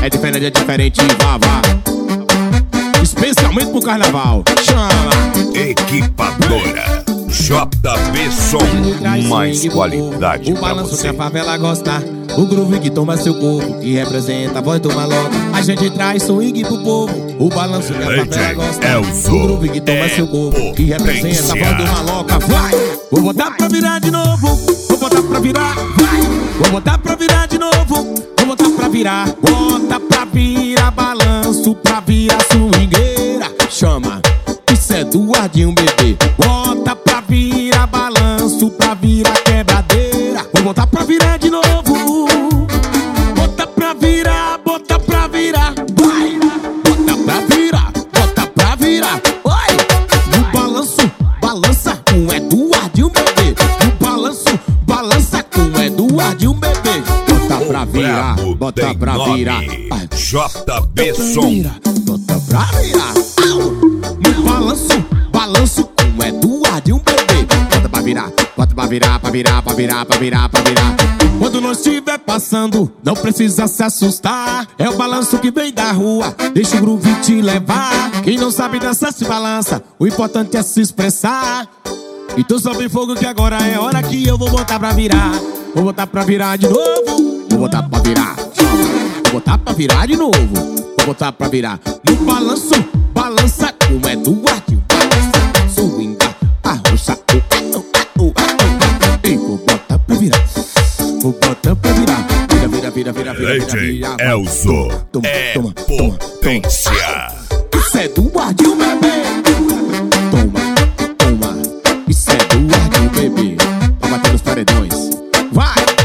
é diferente, vá, vá. Especialmente pro carnaval. Chama! Equipadora JB Som, mais qualidade pra você. O balanço que a favela gosta, o groove que toma seu corpo, que representa a voz do maloca. A gente traz swing pro povo. O balanço que a favela gosta, o groove que toma seu corpo, que representa a voz do maloca. Vai! Vou botar pra virar de novo. Vou botar pra virar. Vai! Vou botar pra virar de novo. Vou botar pra virar. Bota pra virar balanço, pra virar swingueira. Chama! Isso é Eduardinho, bebê. Bota pra virar balanço, pra virar quebradeira. Vou botar pra virar de novo. Bota pra virar, bota pra virar. Vai! Bota pra virar, bota pra virar. Vai! No balanço, balança com Eduardinho, bebê. No balanço, balança com Eduardinho, bebê. Bota pra virar, bota pra virar. JB Som. Bota pra virar. No balanço, balanço com Eduardinho, bebê. Bota pra virar, bota pra virar, pra virar, pra virar, pra virar, pra virar. Quando nós estiver passando, não precisa se assustar. É o balanço que vem da rua, deixa o groove te levar. Quem não sabe dançar se balança, o importante é se expressar. Então sobe fogo que agora é hora que eu vou botar pra virar. Vou botar pra virar de novo. Vou botar pra virar. Vou botar pra virar de novo. Vou botar pra virar. No balanço, balança com Eduardinho. Balança, swinga, arrocha. E vou botar pra virar. Vou botar pra virar. Vira, vira, vira, vira, vira, vira. Elzo é potência. Isso é Eduardinho, bebê. Toma, toma. Isso é Eduardinho, bebê. Pra bater nos paredões. Vai!